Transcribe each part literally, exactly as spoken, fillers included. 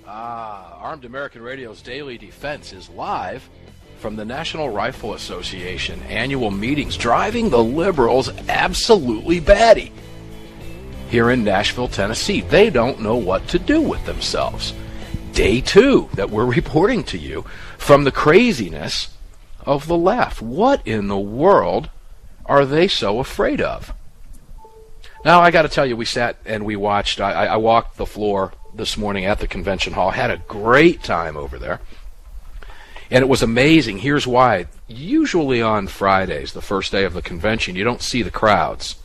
Ah, Armed American Radio's Daily Defense is live from the National Rifle Association annual meetings, driving the liberals absolutely batty. Here in Nashville, Tennessee, they don't know what to do with themselves. Day two that we're reporting to you from the craziness of the left. What in the world are they so afraid of? Now, I got to tell you, we sat and we watched. I, I walked the floor this morning at the convention hall. Had a great time over there. And it was amazing. Here's why. Usually on Fridays, the first day of the convention, you don't see the crowds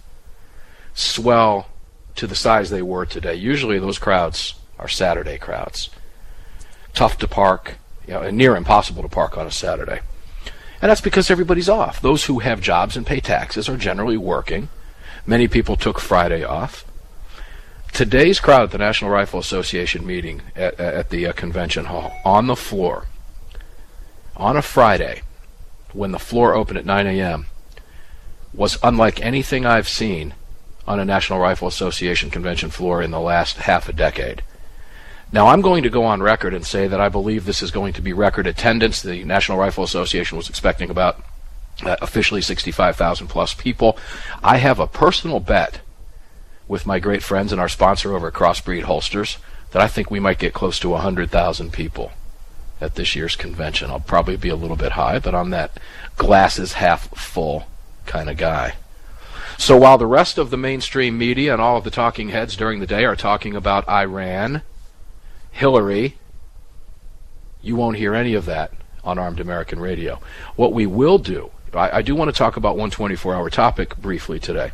swell to the size they were today. Usually those crowds are Saturday crowds. Tough to park, you know, and near impossible to park on a Saturday. And that's because everybody's off. Those who have jobs and pay taxes are generally working. Many people took Friday off. Today's crowd at the National Rifle Association meeting at, at the uh, convention hall, on the floor, on a Friday, when the floor opened at nine a.m., was unlike anything I've seen on a National Rifle Association convention floor in the last half a decade. Now, I'm going to go on record and say that I believe this is going to be record attendance. The National Rifle Association was expecting about uh, officially sixty-five thousand plus people. I have a personal bet with my great friends and our sponsor over at Crossbreed Holsters that I think we might get close to one hundred thousand people at this year's convention. I'll probably be a little bit high, but I'm that glasses half full kind of guy. So while the rest of the mainstream media and all of the talking heads during the day are talking about Iran, Hillary, you won't hear any of that on Armed American Radio. What we will do, I, I do want to talk about one twenty-four hour topic briefly today,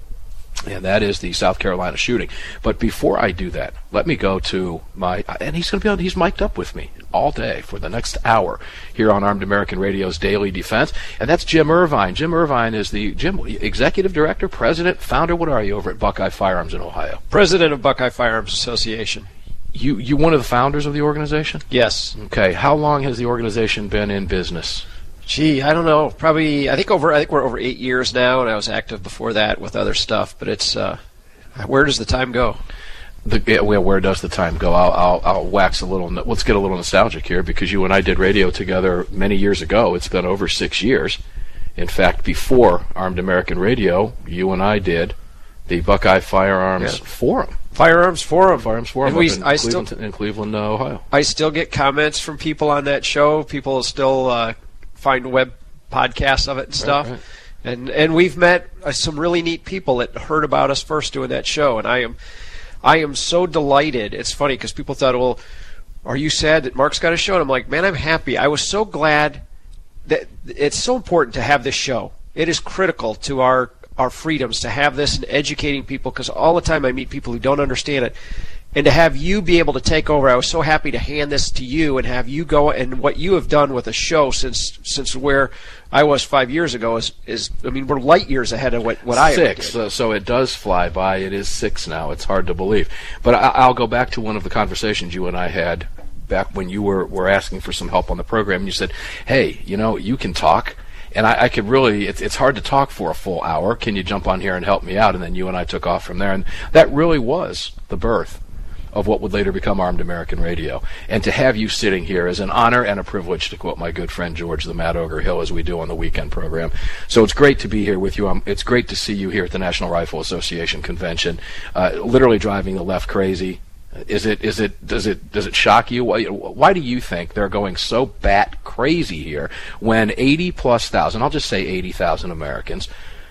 and that is the South Carolina shooting. But before I do that, let me go to my, and he's going to be on, he's mic'd up with me all day for the next hour here on Armed American Radio's Daily Defense, and that's Jim Irvine. Jim Irvine is the, Jim, executive director, president, founder, what are you over at Buckeye Firearms in Ohio? President of Buckeye Firearms Association. You, you one of the founders of the organization? Yes. Okay. How long has the organization been in business? Gee, I don't know. Probably, I think over. I think we're over eight years now, and I was active before that with other stuff. But it's, uh, where does the time go? The, yeah, well, where does the time go? I'll, I'll, I'll wax a little. Let's get a little nostalgic here, because you and I did radio together many years ago. It's been over six years. In fact, before Armed American Radio, you and I did the Buckeye Firearms yeah. Forum. Firearms Forum. Firearms Forum and we, in, I Cleveland, still, in Cleveland, uh, Ohio. I still get comments from people on that show. People still uh, find web podcasts of it and stuff. Right, right. And and we've met uh, some really neat people that heard about us first doing that show. And I am I am so delighted. It's funny because people thought, well, are you sad that Mark's got a show? And I'm like, man, I'm happy. I was so glad that it's so important to have this show. It is critical to our our freedoms to have this and educating people, because all the time I meet people who don't understand it. And to have you be able to take over, I was so happy to hand this to you and have you go, and what you have done with a show since since where I was five years ago is, is I mean, we're light years ahead of what, what I ever did. Six, uh, so it does fly by. It is six now. It's hard to believe. But I, I'll go back to one of the conversations you and I had back when you were, were asking for some help on the program, and you said, hey, you know, you can talk. And I, I could really, it's, it's hard to talk for a full hour. Can you jump on here and help me out? And then you and I took off from there. And that really was the birth of what would later become Armed American Radio. And to have you sitting here is an honor and a privilege, to quote my good friend George the Mad Ogre Hill, as we do on the weekend program. So it's great to be here with you. Um, it's great to see you here at the National Rifle Association convention, uh, literally driving the left crazy. Is it? Is it? Does it? Does it shock you? Why, why do you think they're going so bat crazy here when eighty plus thousand? I'll just say eighty thousand Americans.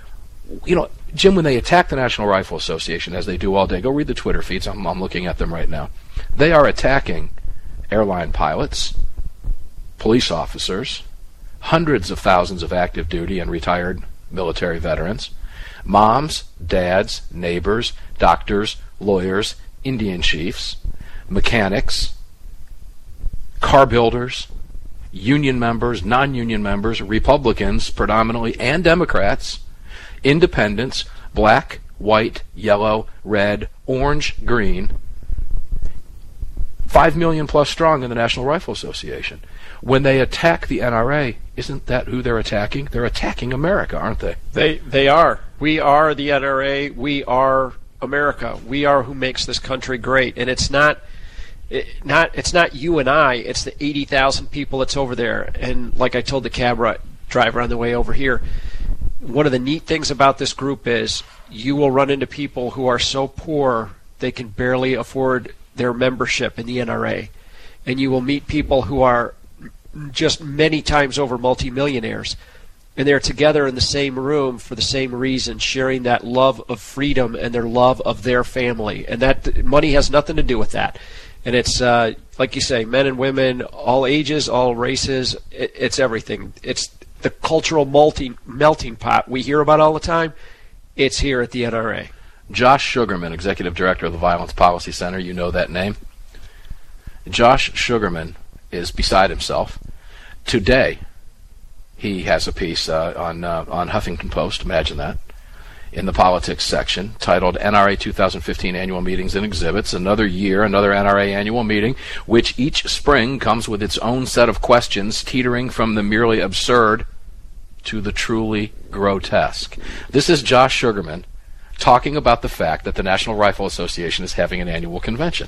You know, Jim, when they attack the National Rifle Association, as they do all day, go read the Twitter feeds. I'm, I'm looking at them right now. They are attacking airline pilots, police officers, hundreds of thousands of active duty and retired military veterans, moms, dads, neighbors, doctors, lawyers, Indian chiefs, mechanics, car builders, union members, non-union members, Republicans predominantly, and Democrats, independents, black, white, yellow, red, orange, green, five million plus strong in the National Rifle Association. When they attack the N R A, isn't that who they're attacking? They're attacking America, aren't they? They they are. We are the N R A. We are America. We are who makes this country great. And it's not It, not it's not you and I. It's the eighty thousand people that's over there. And like I told the cab driver on the way over here, one of the neat things about this group is you will run into people who are so poor they can barely afford their membership in the N R A. And you will meet people who are just many times over multimillionaires. And they're together in the same room for the same reason, sharing that love of freedom and their love of their family. And that money has nothing to do with that. And it's, uh, like you say, men and women, all ages, all races, it, it's everything. It's the cultural melting, melting pot we hear about all the time. It's here at the N R A. Josh Sugarman, Executive Director of the Violence Policy Center, you know that name. Josh Sugarman is beside himself. Today, he has a piece uh, on, uh, on Huffington Post, imagine that, in the politics section, titled N R A two thousand fifteen Annual Meetings and Exhibits, another year, another N R A annual meeting, which each spring comes with its own set of questions, teetering from the merely absurd to the truly grotesque. This is Josh Sugarman talking about the fact that the National Rifle Association is having an annual convention.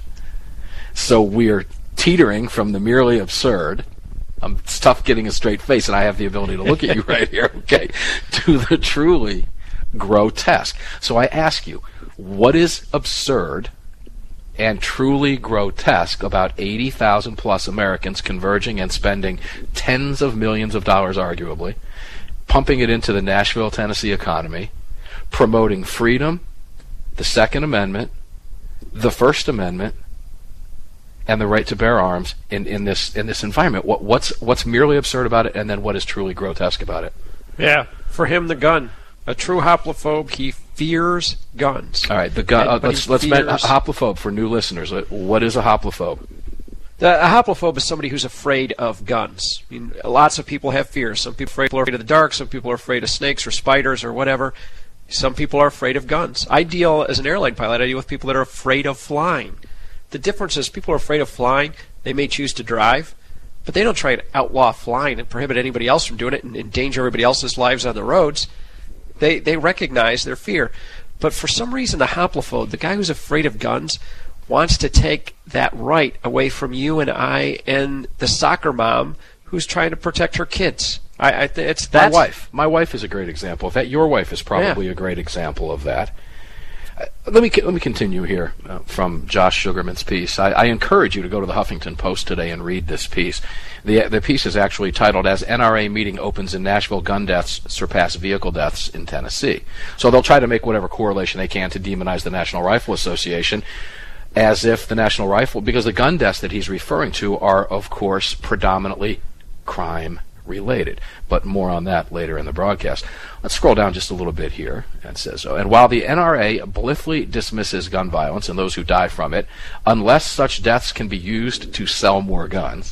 So we're teetering from the merely absurd, um, it's tough getting a straight face, and I have the ability to look at you right here, okay, to the truly grotesque. So I ask you, what is absurd and truly grotesque about eighty thousand plus Americans converging and spending tens of millions of dollars, arguably, pumping it into the Nashville, Tennessee economy, promoting freedom, the Second Amendment, the First Amendment, and the right to bear arms in, in this in this environment? What, what's what's merely absurd about it, and then what is truly grotesque about it? Yeah, for him, the gun. A true hoplophobe, he fears guns. All right, the gun. Uh, let's let's fears... a hoplophobe for new listeners. What is a hoplophobe? The, a hoplophobe is somebody who's afraid of guns. I mean, lots of people have fears. Some people are afraid of the dark. Some people are afraid of snakes or spiders or whatever. Some people are afraid of guns. I deal, as an airline pilot, I deal with people that are afraid of flying. The difference is people are afraid of flying. They may choose to drive, but they don't try to outlaw flying and prohibit anybody else from doing it and endanger everybody else's lives on the roads. They they recognize their fear. But for some reason, the hoplophobe, the guy who's afraid of guns, wants to take that right away from you and I and the soccer mom who's trying to protect her kids. I, I th- it's my wife. My wife is a great example of that. Your wife is probably yeah. a great example of that. Uh, let me let me continue here uh, from Josh Sugarman's piece. I, I encourage you to go to the Huffington Post today and read this piece. The the piece is actually titled "As N R A Meeting Opens in Nashville, Gun Deaths Surpass Vehicle Deaths in Tennessee." So they'll try to make whatever correlation they can to demonize the National Rifle Association, as if the National Rifle, because the gun deaths that he's referring to are, of course, predominantly crime related. But more on that later in the broadcast. Let's scroll down just a little bit here. And says, oh, and while the N R A blithely dismisses gun violence and those who die from it, unless such deaths can be used to sell more guns,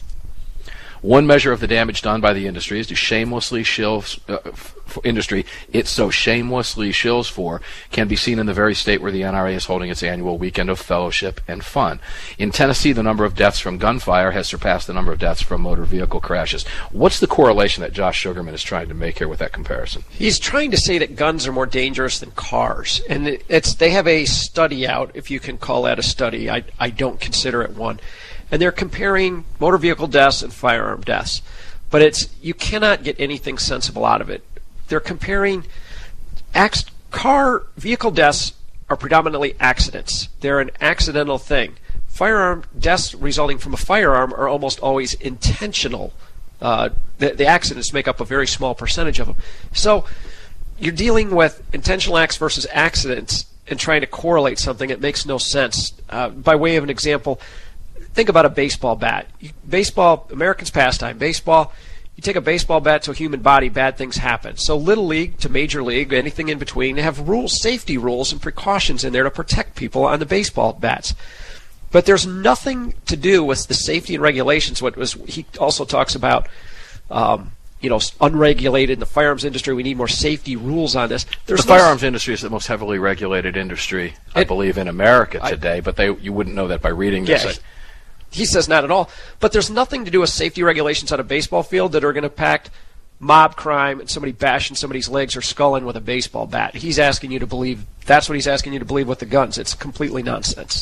one measure of the damage done by the industry is to shamelessly shills uh, f- industry it so shamelessly shills for can be seen in the very state where the N R A is holding its annual weekend of fellowship and fun. In Tennessee, the number of deaths from gunfire has surpassed the number of deaths from motor vehicle crashes. What's the correlation that Josh Sugarman is trying to make here with that comparison? He's trying to say that guns are more dangerous than cars, and it's they have a study out, if you can call that a study. I I don't consider it one. And they're comparing motor vehicle deaths and firearm deaths. But it's you cannot get anything sensible out of it. They're comparing ac- car vehicle deaths are predominantly accidents. They're an accidental thing. Firearm deaths resulting from a firearm are almost always intentional. Uh, the, the accidents make up a very small percentage of them. So you're dealing with intentional acts versus accidents and trying to correlate something that makes no sense. Uh, by way of an example, think about a baseball bat. You, baseball, Americans' pastime. Baseball, you take a baseball bat to a human body, bad things happen. So Little League to Major League, anything in between, they have rules, safety rules and precautions in there to protect people on the baseball bats. But there's nothing to do with the safety and regulations. What was he also talks about, um, you know, unregulated in the firearms industry. We need more safety rules on this. There's the no firearms industry is the most heavily regulated industry, I it, believe, in America today. I, but they you wouldn't know that by reading this. Yeah, he says not at all. But there's nothing to do with safety regulations on a baseball field that are going to impact mob crime and somebody bashing somebody's legs or skull in with a baseball bat. He's asking you to believe, that's what he's asking you to believe with the guns. It's completely nonsense.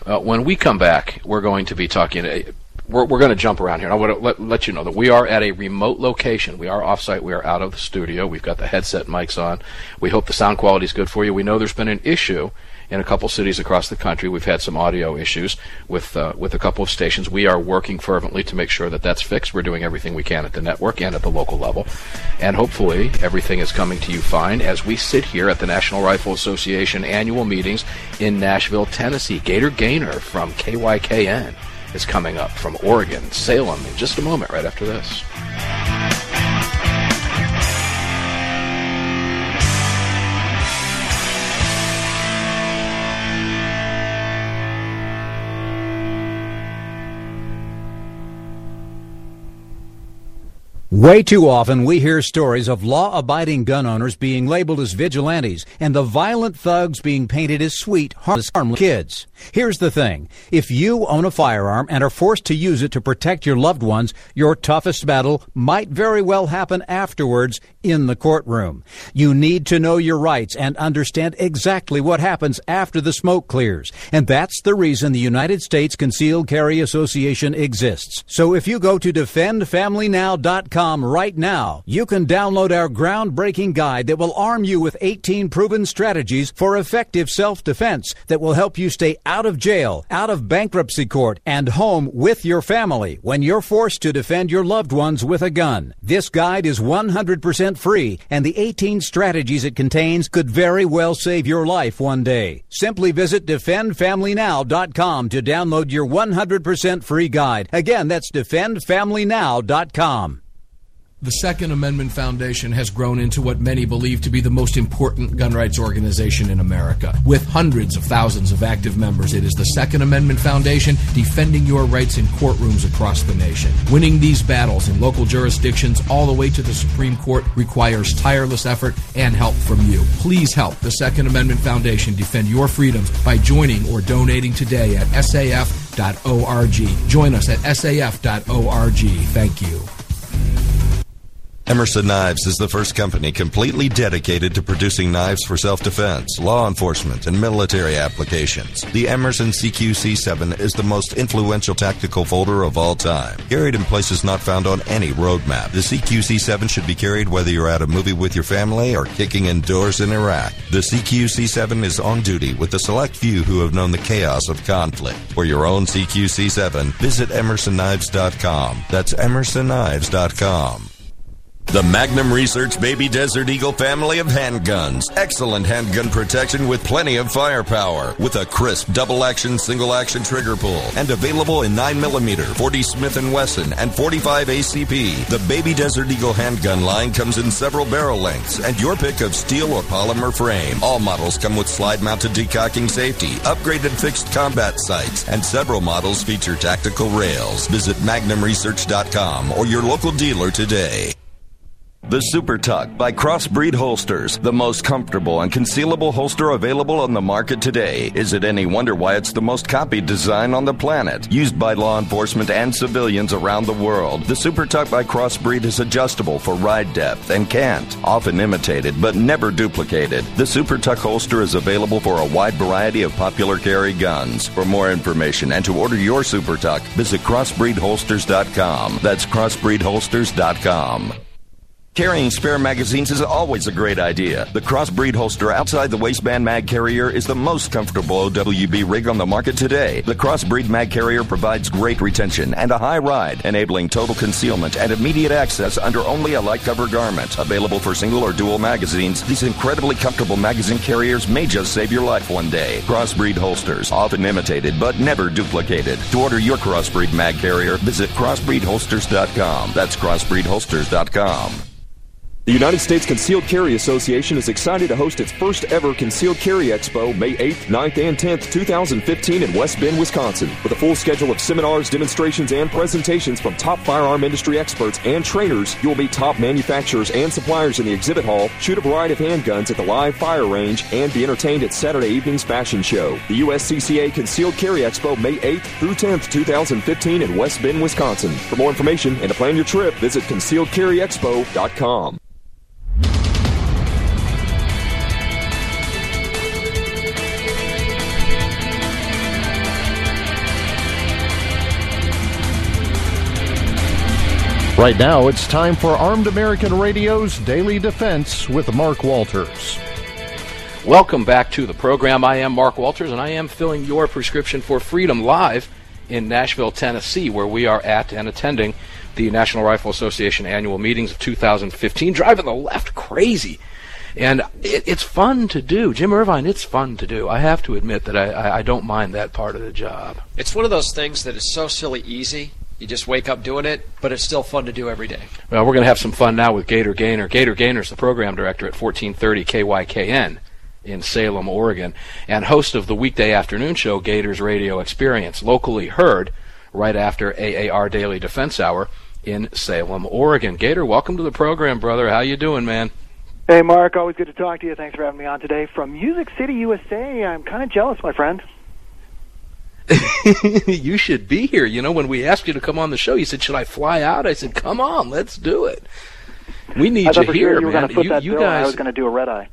Uh, when we come back, we're going to be talking. Uh, we're we're going to jump around here. I want to let, let you know that we are at a remote location. We are offsite. We are out of the studio. We've got the headset mics on. We hope the sound quality is good for you. We know there's been an issue in a couple cities across the country. We've had some audio issues with uh, with a couple of stations. We are working fervently to make sure that that's fixed. We're doing everything we can at the network and at the local level. And hopefully everything is coming to you fine as we sit here at the National Rifle Association annual meetings in Nashville, Tennessee. Gator Gaynor from K Y K N is coming up from Oregon, Salem, in just a moment right after this. Way too often we hear stories of law-abiding gun owners being labeled as vigilantes and the violent thugs being painted as sweet, harmless, harmless kids. Here's the thing. If you own a firearm and are forced to use it to protect your loved ones, your toughest battle might very well happen afterwards in the courtroom. You need to know your rights and understand exactly what happens after the smoke clears. And that's the reason the United States Concealed Carry Association exists. So if you go to defend family now dot com right now, you can download our groundbreaking guide that will arm you with eighteen proven strategies for effective self-defense that will help you stay out of jail, out of bankruptcy court, and home with your family when you're forced to defend your loved ones with a gun. This guide is one hundred percent free, and the eighteen strategies it contains could very well save your life one day. Simply visit defend family now dot com to download your one hundred percent free guide. Again, that's defend family now dot com. The Second Amendment Foundation has grown into what many believe to be the most important gun rights organization in America. With hundreds of thousands of active members, it is the Second Amendment Foundation defending your rights in courtrooms across the nation. Winning these battles in local jurisdictions all the way to the Supreme Court requires tireless effort and help from you. Please help the Second Amendment Foundation defend your freedoms by joining or donating today at S A F dot org. Join us at S A F dot org. Thank you. Emerson Knives is the first company completely dedicated to producing knives for self-defense, law enforcement, and military applications. The Emerson C Q C seven is the most influential tactical folder of all time. Carried in places not found on any roadmap, the C Q C seven should be carried whether you're at a movie with your family or kicking indoors in Iraq. The C Q C seven is on duty with the select few who have known the chaos of conflict. For your own C Q C seven, visit emerson knives dot com. That's emerson knives dot com. The Magnum Research Baby Desert Eagle family of handguns. Excellent handgun protection with plenty of firepower. With a crisp double-action, single-action trigger pull. And available in nine millimeter, forty Smith and Wesson, and forty-five A C P. The Baby Desert Eagle handgun line comes in several barrel lengths and your pick of steel or polymer frame. All models come with slide-mounted decocking safety, upgraded fixed combat sights, and several models feature tactical rails. Visit magnum research dot com or your local dealer today. The Super Tuck by Crossbreed Holsters, the most comfortable and concealable holster available on the market today. Is it any wonder why it's the most copied design on the planet? Used by law enforcement and civilians around the world, the Super Tuck by Crossbreed is adjustable for ride depth and cant, often imitated but never duplicated. The Super Tuck holster is available for a wide variety of popular carry guns. For more information and to order your Super Tuck, visit crossbreed holsters dot com. That's crossbreed holsters dot com. Carrying spare magazines is always a great idea. The Crossbreed holster outside the waistband mag carrier is the most comfortable O W B rig on the market today. The Crossbreed mag carrier provides great retention and a high ride, enabling total concealment and immediate access under only a light cover garment. Available for single or dual magazines, these incredibly comfortable magazine carriers may just save your life one day. Crossbreed holsters, often imitated but never duplicated. To order your Crossbreed mag carrier, visit crossbreed holsters dot com. That's crossbreed holsters dot com. The United States Concealed Carry Association is excited to host its first ever Concealed Carry Expo May eighth, ninth, and tenth, two thousand fifteen in West Bend, Wisconsin. With a full schedule of seminars, demonstrations, and presentations from top firearm industry experts and trainers, you will meet top manufacturers and suppliers in the exhibit hall, shoot a variety of handguns at the live fire range, and be entertained at Saturday evening's fashion show. The U S C C A Concealed Carry Expo May eighth through tenth, two thousand fifteen in West Bend, Wisconsin. For more information and to plan your trip, visit concealed carry expo dot com. Right now, it's time for Armed American Radio's Daily Defense with Mark Walters. Welcome back to the program. I am Mark Walters, and I am filling your prescription for freedom live in Nashville, Tennessee, where we are at and attending the National Rifle Association annual meetings of two thousand fifteen, driving the left crazy. And it, it's fun to do. Jim Irvine, it's fun to do. I have to admit that I, I, I don't mind that part of the job. It's one of those things that is so silly easy. You just wake up doing it, but it's still fun to do every day. Well, we're going to have some fun now with Gator Gaynor. Gator Gaynor is the program director at fourteen thirty K Y K N. In Salem, Oregon, and host of the weekday afternoon show Gators Radio Experience, locally heard right after A A R Daily Defense Hour in Salem, Oregon. Gator, welcome to the program, brother. How you doing, man? Hey, Mark. Always good to talk to you. Thanks for having me on today. From Music City, U S A, I'm kind of jealous, my friend. You should be here. You know, when we asked you to come on the show, you said, should I fly out? I said, come on, let's do it. We need I thought you for here, sure you were man. going to put you, that you bill, guys... and I was going to do a red eye.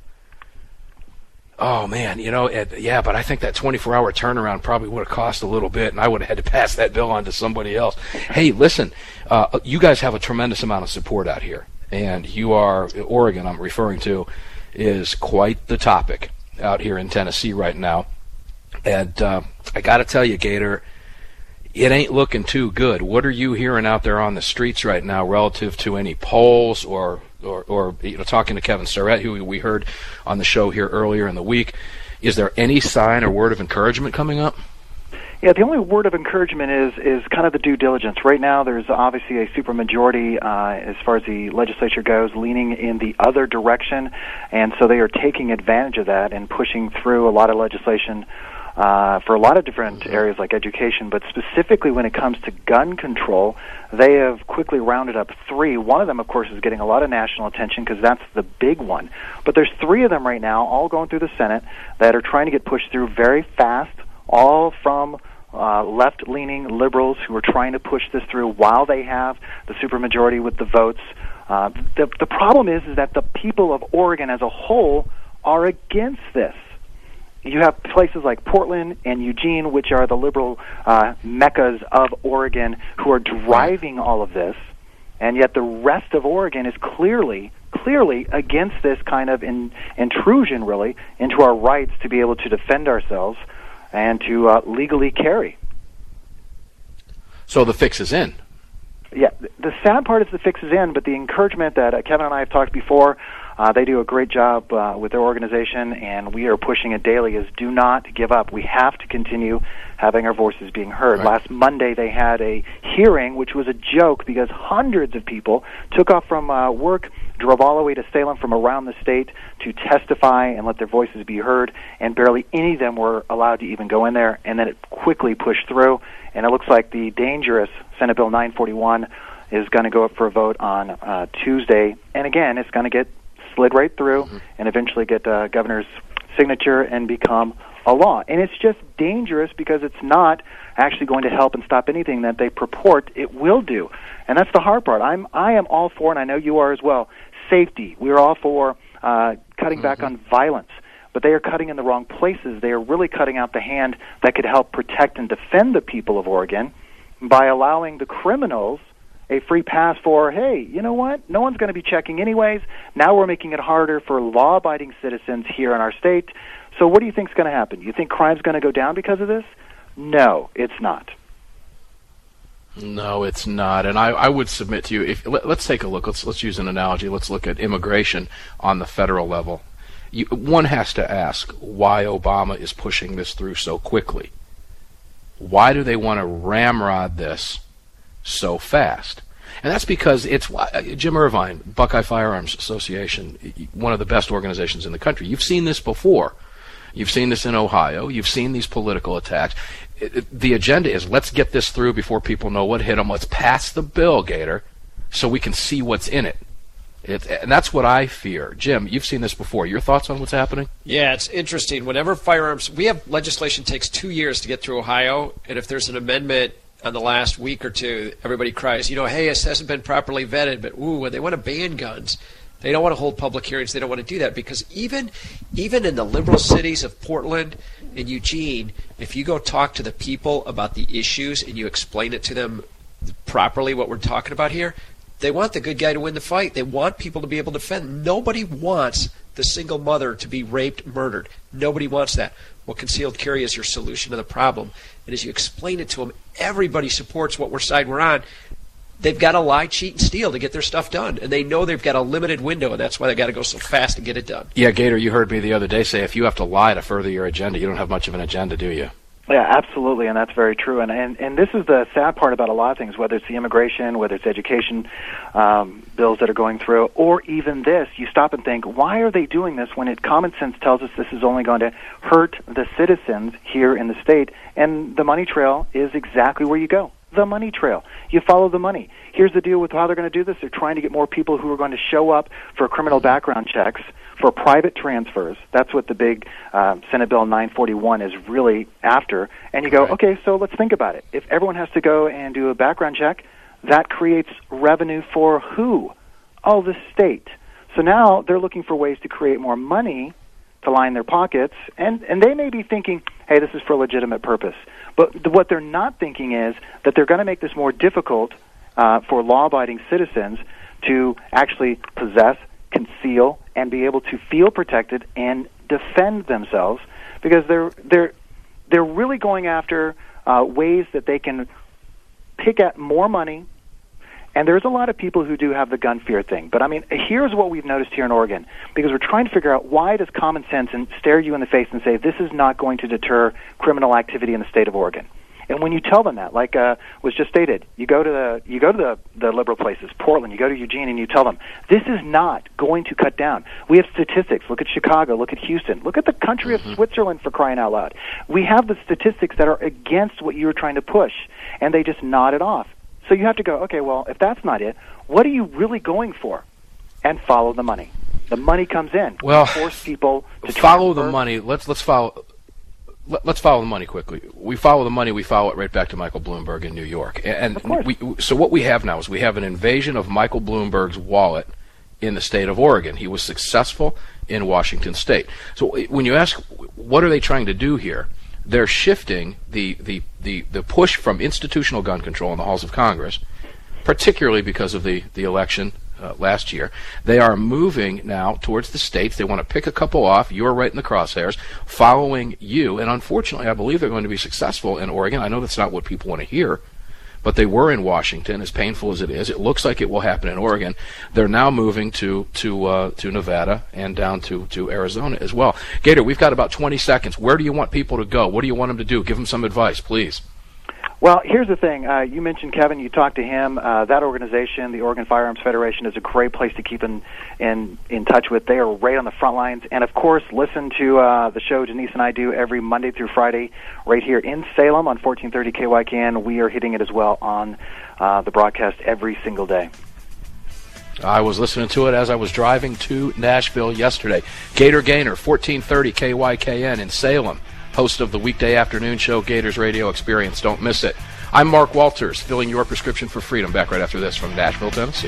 Oh, man, you know, it, yeah, but I think that twenty-four hour turnaround probably would have cost a little bit, and I would have had to pass that bill on to somebody else. Hey, listen, uh, you guys have a tremendous amount of support out here, and you are, Oregon I'm referring to, is quite the topic out here in Tennessee right now. And uh, I got to tell you, Gator, it ain't looking too good. What are you hearing out there on the streets right now relative to any polls or... Or, or you know, talking to Kevin Starrett, who we heard on the show here earlier in the week, is there any sign or word of encouragement coming up? Yeah, the only word of encouragement is is kind of the due diligence. Right now, there's obviously a supermajority uh, as far as the legislature goes, leaning in the other direction, and so they are taking advantage of that and pushing through a lot of legislation uh, for a lot of different areas like education, but specifically when it comes to gun control, they have quickly rounded up three. One of them, of course, is getting a lot of national attention because that's the big one. But there's three of them right now, all going through the Senate, that are trying to get pushed through very fast, all from uh, left-leaning liberals who are trying to push this through while they have the supermajority with the votes. Uh, the, the problem is, is that the people of Oregon as a whole are against this. You have places like Portland and Eugene, which are the liberal uh, meccas of Oregon, who are driving all of this, and yet the rest of Oregon is clearly, clearly against this kind of in, intrusion, really, into our rights to be able to defend ourselves and to uh, legally carry. So the fix is in. Yeah, the sad part is the fix is in, but the encouragement that uh, Kevin and I have talked before, uh, they do a great job uh, with their organization, and we are pushing it daily, is do not give up. We have to continue having our voices being heard. Right. Last Monday they had a hearing, which was a joke because hundreds of people took off from uh, work, drove all the way to Salem from around the state to testify and let their voices be heard, and barely any of them were allowed to even go in there, and then it quickly pushed through, and it looks like the dangerous Senate Bill nine forty-one is going to go up for a vote on uh, Tuesday, and again, it's going to get slid right through mm-hmm. and eventually get the uh, governor's signature and become a law. And it's just dangerous because it's not actually going to help and stop anything that they purport it will do. And that's the hard part. I'm, I am all for, and I know you are as well, safety. We're all for uh, cutting mm-hmm. back on violence. But they are cutting in the wrong places. They are really cutting out the hand that could help protect and defend the people of Oregon by allowing the criminals a free pass for, hey, you know what? No one's going to be checking anyways. Now we're making it harder for law-abiding citizens here in our state. So what do you think is going to happen? You think crime's going to go down because of this? No, it's not. No, it's not. And I, I would submit to you, if let, let's take a look. Let's let's use an analogy. Let's look at immigration on the federal level. You, one has to ask why Obama is pushing this through so quickly. Why do they want to ramrod this so fast? And that's because it's Jim Irvine, Buckeye Firearms Association, one of the best organizations in the country. You've seen this before. You've seen this in Ohio. You've seen these political attacks. It, it, the agenda is let's get this through before people know what hit them. Let's pass the bill, Gator, so we can see what's in it. It, and that's what I fear. Jim, you've seen this before. Your thoughts on what's happening? Yeah, it's interesting. Whenever firearms, we have legislation takes two years to get through Ohio, and if there's an amendment on the last week or two, everybody cries, you know, hey, this hasn't been properly vetted, but ooh, when they want to ban guns, they don't want to hold public hearings. They don't want to do that because even even in the liberal cities of Portland and Eugene, if you go talk to the people about the issues and you explain it to them properly, what we're talking about here, They want the good guy to win the fight. They want people to be able to defend. Nobody wants the single mother to be raped, murdered. Nobody wants that. Well, concealed carry is your solution to the problem. And as you explain it to them, everybody supports what we're side we're on. They've got to lie, cheat, and steal to get their stuff done. And they know they've got a limited window, and that's why they've got to go so fast to get it done. Yeah, Gator, you heard me the other day say if you have to lie to further your agenda, you don't have much of an agenda, do you? Yeah, absolutely, and that's very true. And, and and this is the sad part about a lot of things, whether it's the immigration, whether it's education um, bills that are going through, or even this. You stop and think, why are they doing this when it common sense tells us this is only going to hurt the citizens here in the state? And the money trail is exactly where you go. The money trail. You follow the money. Here's the deal with how they're going to do this. They're trying to get more people who are going to show up for criminal background checks, for private transfers. That's what the big uh, Senate Bill nine forty-one is really after. And you go, right. okay, so let's think about it. If everyone has to go and do a background check, that creates revenue for who? Oh, the state. So now they're looking for ways to create more money to line their pockets, and, and they may be thinking, hey, this is for a legitimate purpose. But th- what they're not thinking is that they're going to make this more difficult uh, for law-abiding citizens to actually possess, conceal, and be able to feel protected and defend themselves, because they're they're they're really going after uh, ways that they can pick at more money. And there's a lot of people who do have the gun fear thing. But, I mean, here's what we've noticed here in Oregon, because we're trying to figure out why does common sense and stare you in the face and say this is not going to deter criminal activity in the state of Oregon. And when you tell them that, like uh, was just stated, you go to the you go to the, the liberal places, Portland, you go to Eugene, and you tell them, this is not going to cut down. We have statistics. Look at Chicago. Look at Houston. Look at the country mm-hmm. of Switzerland, for crying out loud. We have the statistics that are against what you're trying to push, and they just nod it off. So you have to go, okay, well, if that's not it, what are you really going for? And follow the money. The money comes in. Well, force people to follow transfer. the money. Let's let's follow. Let, let's follow the money quickly. We follow the money. We follow it right back to Michael Bloomberg in New York. And we, so what we have now is we have an invasion of Michael Bloomberg's wallet in the state of Oregon. He was successful in Washington State. So when you ask, what are they trying to do here? They're shifting the, the, the, the push from institutional gun control in the halls of Congress, particularly because of the, the election uh, last year. They are moving now towards the states. They want to pick a couple off. You're right in the crosshairs, following you. And unfortunately, I believe they're going to be successful in Oregon. I know that's not what people want to hear, but they were in Washington, as painful as it is. It looks like it will happen in Oregon. They're now moving to to uh, to Nevada and down to, to Arizona as well. Gator, we've got about twenty seconds. Where do you want people to go? What do you want them to do? Give them some advice, please. Well, here's the thing. Uh, you mentioned Kevin. You talked to him. Uh, that organization, the Oregon Firearms Federation, is a great place to keep in, in in touch with. They are right on the front lines. And, of course, listen to uh, the show Denise and I do every Monday through Friday right here in Salem on fourteen thirty K Y K N. We are hitting it as well on uh, the broadcast every single day. I was listening to it as I was driving to Nashville yesterday. Gator Gaynor, fourteen thirty K Y K N in Salem. Host of the weekday afternoon show, Gators Radio Experience. Don't miss it. I'm Mark Walters, filling your prescription for freedom. Back right after this from Nashville, Tennessee.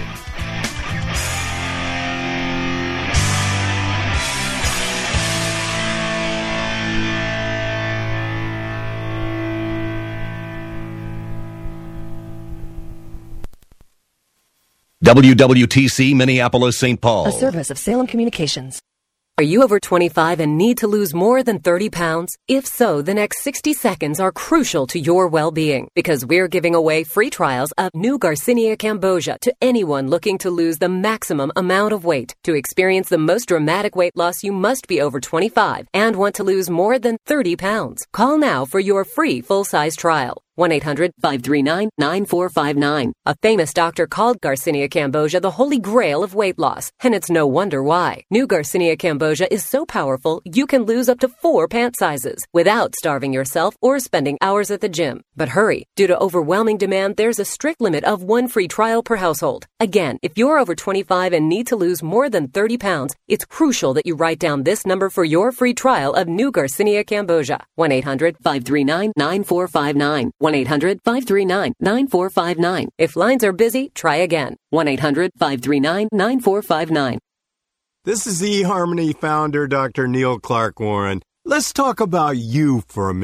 W W T C Minneapolis, Saint Paul. A service of Salem Communications. Are you over twenty-five and need to lose more than thirty pounds? If so, the next sixty seconds are crucial to your well-being because we're giving away free trials of new Garcinia Cambogia to anyone looking to lose the maximum amount of weight. To experience the most dramatic weight loss, you must be over twenty-five and want to lose more than thirty pounds. Call now for your free full-size trial. one eight hundred five three nine nine four five nine. A famous doctor called Garcinia Cambogia the holy grail of weight loss, and it's no wonder why. New Garcinia Cambogia is so powerful you can lose up to four pant sizes without starving yourself or spending hours at the gym. But hurry, due to overwhelming demand, there's a strict limit of one free trial per household. Again, if you're over twenty-five and need to lose more than thirty pounds, it's crucial that you write down this number for your free trial of New Garcinia Cambogia. one eight hundred five three nine nine four five nine. one eight hundred five three nine nine four five nine. If lines are busy, try again. one eight hundred five three nine nine four five nine. This is eHarmony founder Doctor Neil Clark Warren. Let's talk about you for a minute.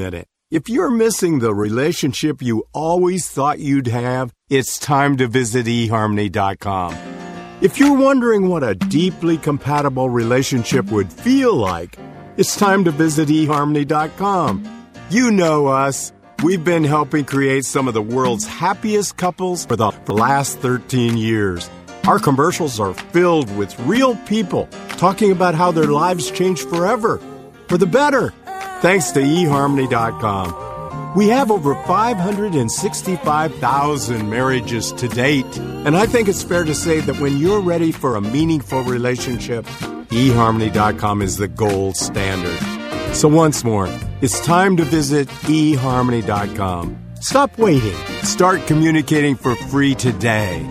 If you're missing the relationship you always thought you'd have, it's time to visit e harmony dot com. If you're wondering what a deeply compatible relationship would feel like, it's time to visit e harmony dot com. You know us. We've been helping create some of the world's happiest couples for the last thirteen years. Our commercials are filled with real people talking about how their lives changed forever, for the better, thanks to e harmony dot com. We have over five hundred sixty-five thousand marriages to date, and I think it's fair to say that when you're ready for a meaningful relationship, e harmony dot com is the gold standard. So once more, it's time to visit e harmony dot com. Stop waiting. Start communicating for free today.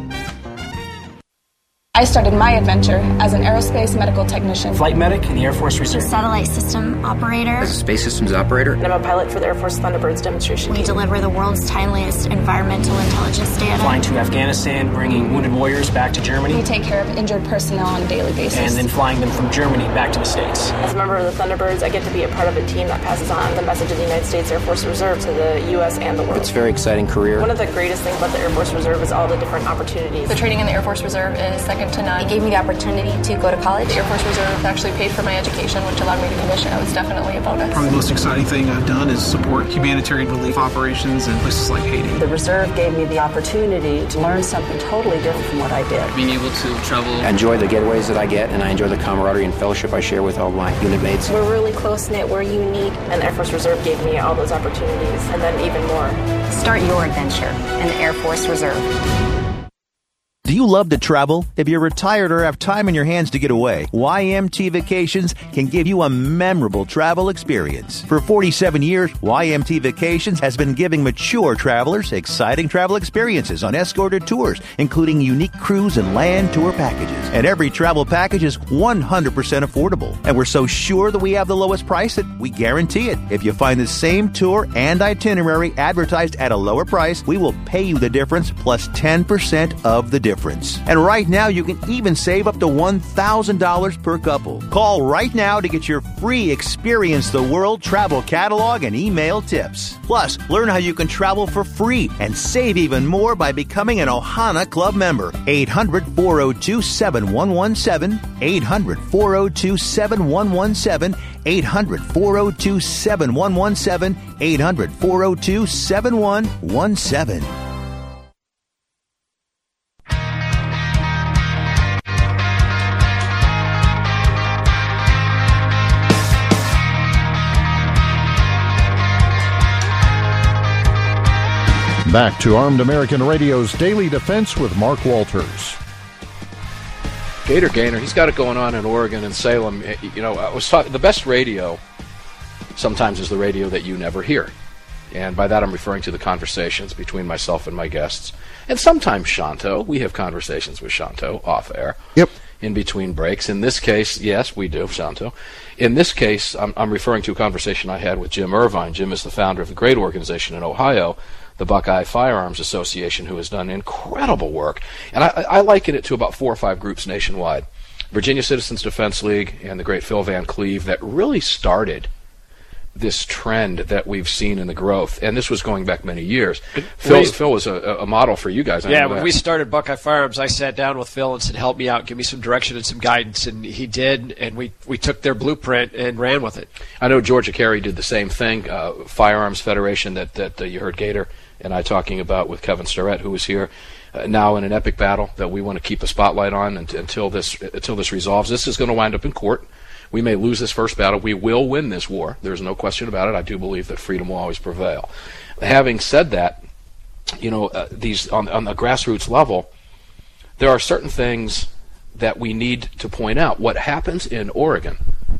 I started my adventure as an aerospace medical technician. Flight medic in the Air Force Reserve. Satellite system operator. As a space systems operator. And I'm a pilot for the Air Force Thunderbirds demonstration. We deliver the world's timeliest environmental intelligence data. Flying to Afghanistan, bringing wounded warriors back to Germany. We take care of injured personnel on a daily basis. And then flying them from Germany back to the States. As a member of the Thunderbirds, I get to be a part of a team that passes on the message of the United States Air Force Reserve to the U S and the world. It's a very exciting career. One of the greatest things about the Air Force Reserve is all the different opportunities. The training in the Air Force Reserve is second to none. It gave me the opportunity to go to college. The Air Force Reserve actually paid for my education, which allowed me to commission. It was definitely a bonus. Probably the most exciting thing I've done is support humanitarian relief operations in places like Haiti. The Reserve gave me the opportunity to learn something totally different from what I did. Being able to travel. I enjoy the getaways that I get, and I enjoy the camaraderie and fellowship I share with all my unit mates. We're really close-knit, we're unique, and the Air Force Reserve gave me all those opportunities, and then even more. Start your adventure in the Air Force Reserve. Do you love to travel? If you're retired or have time in your hands to get away, Y M T Vacations can give you a memorable travel experience. For forty-seven years, Y M T Vacations has been giving mature travelers exciting travel experiences on escorted tours, including unique cruise and land tour packages. And every travel package is one hundred percent affordable. And we're so sure that we have the lowest price that we guarantee it. If you find the same tour and itinerary advertised at a lower price, we will pay you the difference plus ten percent of the difference. And right now, you can even save up to one thousand dollars per couple. Call right now to get your free Experience the World travel catalog and email tips. Plus, learn how you can travel for free and save even more by becoming an Ohana Club member. eight hundred, four oh two, seven one one seven, eight hundred, four oh two, seven one one seven, eight hundred, four oh two, seven one one seven, eight hundred, four oh two, seven one one seven. Back to Armed American Radio's Daily Defense with Mark Walters. Gator Gainer, he's got it going on in Oregon and Salem. You know, I was talking, the best radio sometimes is the radio that you never hear. And by that I'm referring to the conversations between myself and my guests. And sometimes Shanto. We have conversations with Shanto off air. Yep. In between breaks. In this case, yes, we do, Shanto. In this case, I'm, I'm referring to a conversation I had with Jim Irvine. Jim is the founder of a great organization in Ohio, the Buckeye Firearms Association, who has done incredible work. And I, I liken it to about four or five groups nationwide. Virginia Citizens Defense League and the great Phil Van Cleve that really started this trend that we've seen in the growth. And this was going back many years. Phil, Phil was a, a model for you guys. I yeah, know when that. we started Buckeye Firearms, I sat down with Phil and said, help me out, give me some direction and some guidance. And he did, and we, we took their blueprint and ran with it. I know Georgia Carey did the same thing. Uh, Firearms Federation that, that uh, you heard Gator and I talking about with Kevin Starrett, who was here, uh, now in an epic battle that we want to keep a spotlight on and, until this until this resolves. This is going to wind up in court. We may lose this first battle. We will win this war. There's no question about it. I do believe that freedom will always prevail. Having said that, you know, uh, these on, on the grassroots level, there are certain things that we need to point out. What happens in Oregon,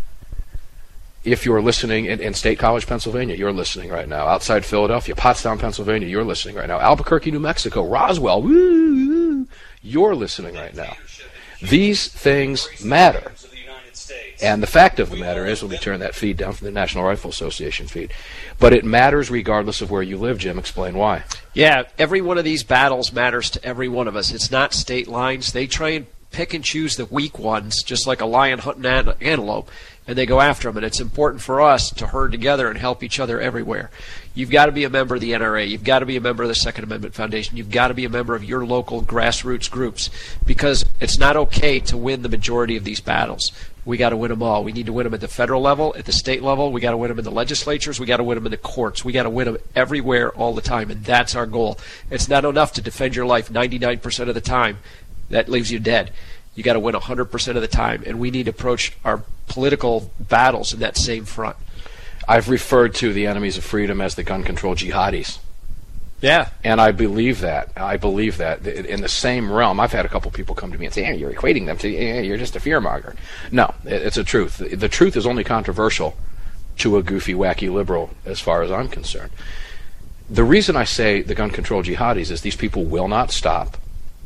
if you're listening in, in State College, Pennsylvania, you're listening right now. Outside Philadelphia, Pottstown, Pennsylvania, you're listening right now. Albuquerque, New Mexico, Roswell, woo, you're listening right now. These things matter. And the fact of the matter is, let me turn that feed down from the National Rifle Association feed, but it matters regardless of where you live. Jim, explain why. Yeah, every one of these battles matters to every one of us. It's not state lines. They try and pick and choose the weak ones, just like a lion hunting an antelope, and they go after them. And it's important for us to herd together and help each other everywhere. You've got to be a member of the N R A. You've got to be a member of the Second Amendment Foundation. You've got to be a member of your local grassroots groups, because it's not okay to win the majority of these battles. We got to win them all. We need to win them at the federal level, at the state level. We got to win them in the legislatures. We got to win them in the courts. We got to win them everywhere all the time, and that's our goal. It's not enough to defend your life ninety-nine percent of the time. That leaves you dead. You got to win one hundred percent of the time, and we need to approach our political battles in that same front. I've referred to the enemies of freedom as the gun control jihadis. Yeah. And I believe that. I believe that. In the same realm, I've had a couple people come to me and say, hey, you're equating them to, hey, you're just a fearmonger. No, it's a truth. The truth is only controversial to a goofy, wacky liberal as far as I'm concerned. The reason I say the gun control jihadis is these people will not stop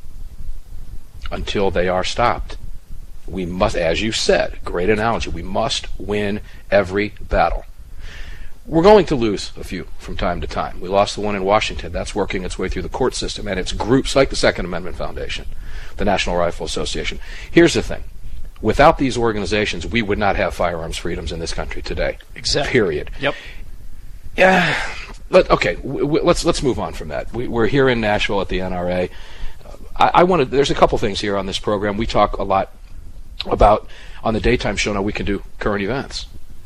until they are stopped. We must, as you said, great analogy, we must win every battle. We're going to lose a few from time to time. We lost the one in Washington. That's working its way through the court system, and it's groups like the Second Amendment Foundation, the National Rifle Association. Here's the thing. Without these organizations, we would not have firearms freedoms in this country today. Exactly. Period. Yep. Yeah. But, okay, w w let's let's move on from that. We, we're here in Nashville at the N R A. Uh, I, I want to. There's a couple things here on this program. We talk a lot about, on the daytime show now, we can do current events.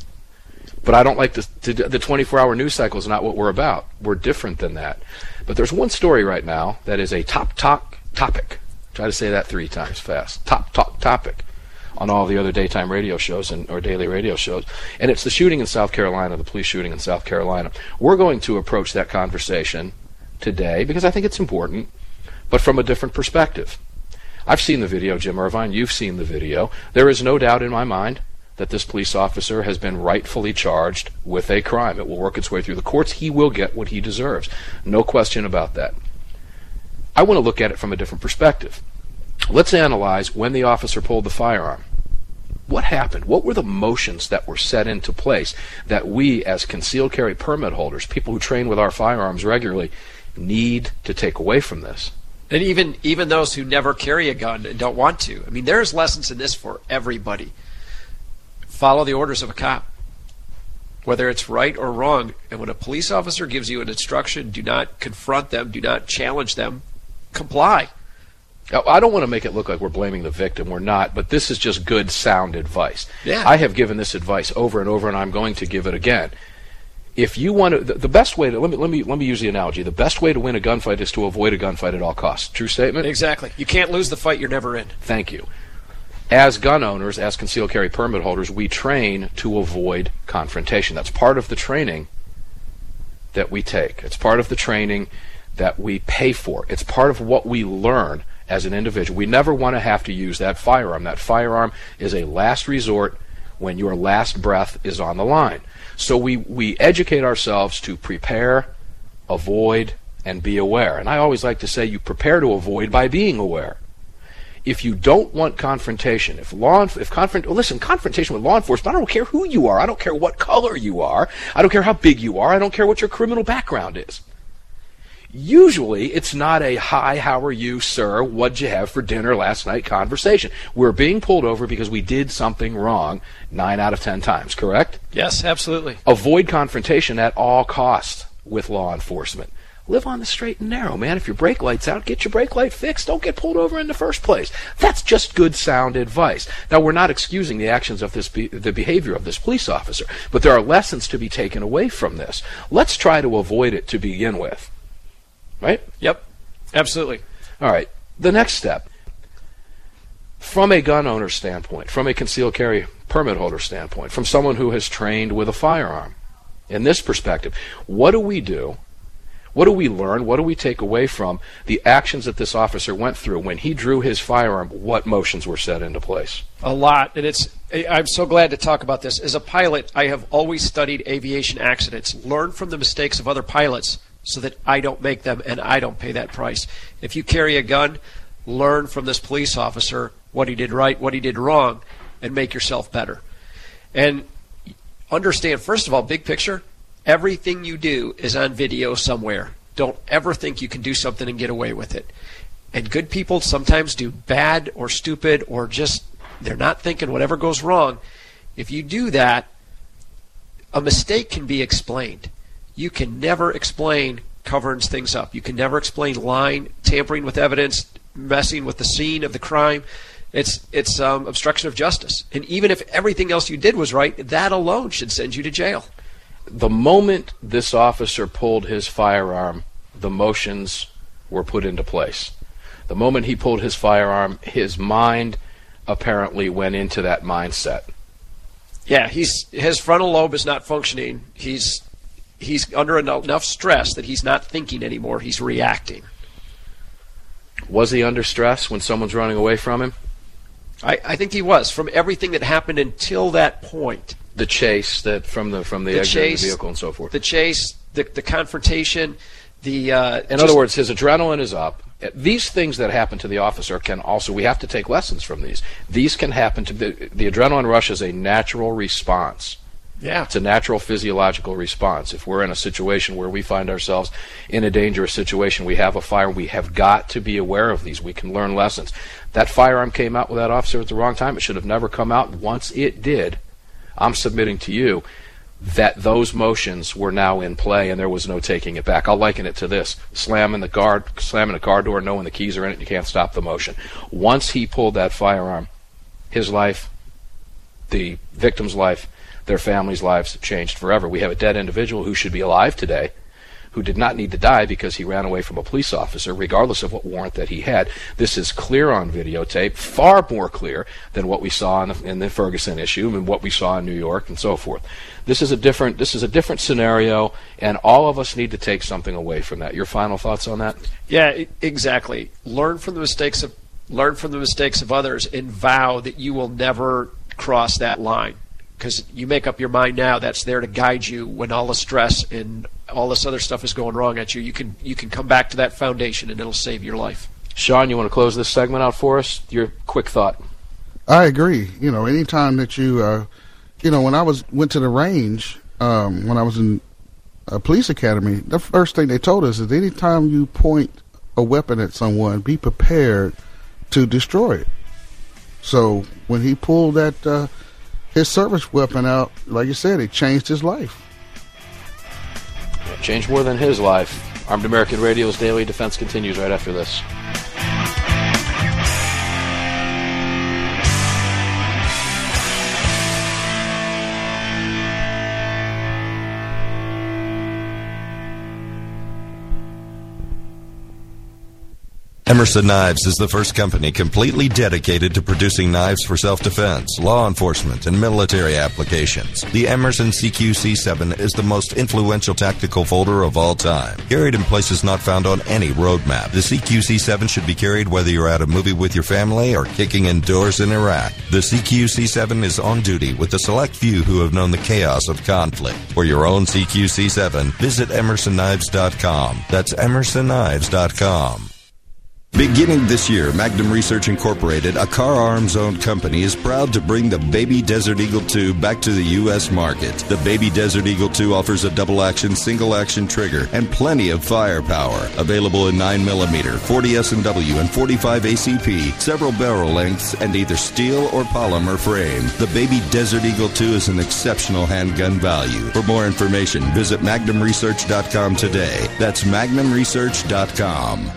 But I don't like the, the twenty-four hour news cycle is not what we're about. We're different than that. But there's one story right now that is a top talk topic. Try to say that three times fast. Top talk topic on all the other daytime radio shows and or daily radio shows. And it's the shooting in South Carolina, the police shooting in South Carolina. We're going to approach that conversation today because I think it's important, but from a different perspective. I've seen the video, Jim Irvine. You've seen the video. There is no doubt in my mind that this police officer has been rightfully charged with a crime. It will work its way through the courts. He will get what he deserves. No question about that. I want to look at it from a different perspective. Let's analyze when the officer pulled the firearm. What happened? What were the motions that were set into place that we, as concealed carry permit holders, people who train with our firearms regularly, need to take away from this? And even even those who never carry a gun and don't want to. I mean, there's lessons in this for everybody. Follow the orders of a cop, whether it's right or wrong. And when a police officer gives you an instruction, do not confront them, do not challenge them, comply. I don't want to make it look like we're blaming the victim. We're not, but this is just good, sound advice. Yeah. I have given this advice over and over, and I'm going to give it again. If you want to, the, the best way to, let me, let me, let me use the analogy. The best way to win a gunfight is to avoid a gunfight at all costs. True statement? Exactly. You can't lose the fight you're never in. Thank you. As gun owners, as concealed carry permit holders, we train to avoid confrontation. That's part of the training that we take. It's part of the training that we pay for. It's part of what we learn as an individual. We never want to have to use that firearm. That firearm is a last resort when your last breath is on the line. So we, we educate ourselves to prepare, avoid, and be aware. And I always like to say you prepare to avoid by being aware. If you don't want confrontation, if law, if confront, well, listen, confrontation with law enforcement, I don't care who you are, I don't care what color you are, I don't care how big you are, I don't care what your criminal background is. Usually, it's not a hi, how are you, sir, what'd you have for dinner last night conversation. We're being pulled over because we did something wrong nine out of ten times, correct? Yes, absolutely. Avoid confrontation at all costs with law enforcement. Live on the straight and narrow, man. If your brake light's out, get your brake light fixed. Don't get pulled over in the first place. That's just good, sound advice. Now, we're not excusing the actions of this, be the behavior of this police officer, but there are lessons to be taken away from this. Let's try to avoid it to begin with. Right? Yep. Absolutely. All right. The next step. From a gun owner standpoint, from a concealed carry permit holder standpoint, from someone who has trained with a firearm, in this perspective, what do we do? What do we learn? What do we take away from the actions that this officer went through when he drew his firearm? What motions were set into place? A lot. And it's, I'm so glad to talk about this. As a pilot, I have always studied aviation accidents, learned from the mistakes of other pilots so that I don't make them and I don't pay that price. If you carry a gun, learn from this police officer what he did right, what he did wrong, and make yourself better. And understand, first of all, big picture, everything you do is on video somewhere. Don't ever think you can do something and get away with it. And good people sometimes do bad or stupid or just they're not thinking whatever goes wrong. If you do that, a mistake can be explained. You can never explain covering things up. You can never explain lying, tampering with evidence, messing with the scene of the crime. It's it's um, obstruction of justice. And even if everything else you did was right, that alone should send you to jail. The moment this officer pulled his firearm, the motions were put into place. The moment he pulled his firearm, his mind apparently went into that mindset. Yeah, he's his frontal lobe is not functioning. He's he's under enough stress that he's not thinking anymore. He's reacting. Was he under stress when someone's running away from him? I, I think he was, from everything that happened until that point. The chase that from the from the, the exit chase, of the vehicle and so forth. The chase, the the confrontation, the. Uh, In other words, his adrenaline is up. These things that happen to the officer can also, we have to take lessons from these. These can happen to the, the adrenaline rush is a natural response. Yeah. It's a natural physiological response. If we're in a situation where we find ourselves in a dangerous situation, we have a fire, we have got to be aware of these. We can learn lessons. That firearm came out with that officer at the wrong time. It should have never come out. Once it did, I'm submitting to you that those motions were now in play and there was no taking it back. I'll liken it to this. Slamming the guard, slamming the car door, knowing the keys are in it, you can't stop the motion. Once he pulled that firearm, his life, the victim's life, their families' lives changed forever. We have a dead individual who should be alive today, who did not need to die because he ran away from a police officer, regardless of what warrant that he had. This is clear on videotape, far more clear than what we saw in the, in the Ferguson issue and what we saw in New York and so forth. This is a different. This is a different scenario, and all of us need to take something away from that. Your final thoughts on that? Yeah, exactly. Learn from the mistakes of learn from the mistakes of others, and vow that you will never cross that line. Because you make up your mind now, that's there to guide you when all the stress and all this other stuff is going wrong at you. You can you can come back to that foundation, and it'll save your life. Sean, you want to close this segment out for us? Your quick thought. I agree. You know, anytime that you, uh, you know, when I was went to the range, um, when I was in a police academy, the first thing they told us is anytime you point a weapon at someone, be prepared to destroy it. So when he pulled that uh, his service weapon out, like you said, it changed his life. Changed more than his life. Armed American Radio's Daily Defense continues right after this. Emerson Knives is the first company completely dedicated to producing knives for self-defense, law enforcement, and military applications. The Emerson C Q C seven is the most influential tactical folder of all time. Carried in places not found on any roadmap, the C Q C seven should be carried whether you're at a movie with your family or kicking indoors in Iraq. The C Q C seven is on duty with the select few who have known the chaos of conflict. For your own C Q C seven, visit emerson knives dot com. That's emerson knives dot com. Beginning this year, Magnum Research Incorporated, a Car Arms-owned company, is proud to bring the Baby Desert Eagle two back to the U S market. The Baby Desert Eagle two offers a double-action, single-action trigger and plenty of firepower. Available in nine millimeter, forty S and W, and forty-five A C P, several barrel lengths, and either steel or polymer frame. The Baby Desert Eagle two is an exceptional handgun value. For more information, visit magnum research dot com today. That's magnum research dot com.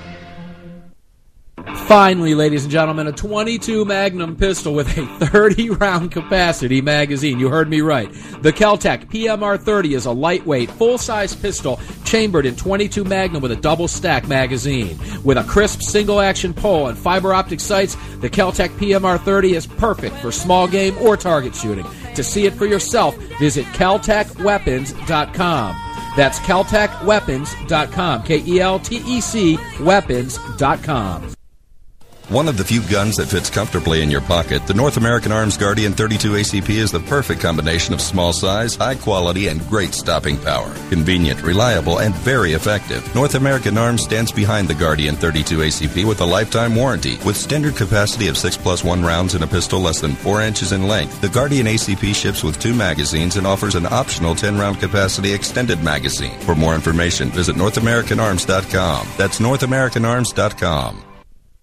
Finally, ladies and gentlemen, a twenty-two Magnum pistol with a thirty round capacity magazine. You heard me right. The Kel-Tec P M R thirty is a lightweight, full-size pistol chambered in twenty-two Magnum with a double-stack magazine. With a crisp single-action pole and fiber optic sights, the Kel-Tec P M R thirty is perfect for small game or target shooting. To see it for yourself, visit kel tec weapons dot com. That's kel tec weapons dot com. K E L T E C weapons dot com. One of the few guns that fits comfortably in your pocket, the North American Arms Guardian thirty-two A C P is the perfect combination of small size, high quality, and great stopping power. Convenient, reliable, and very effective. North American Arms stands behind the Guardian thirty-two A C P with a lifetime warranty. With standard capacity of six plus one rounds in a pistol less than four inches in length, the Guardian A C P ships with two magazines and offers an optional ten round capacity extended magazine. For more information, visit north american arms dot com. That's north american arms dot com.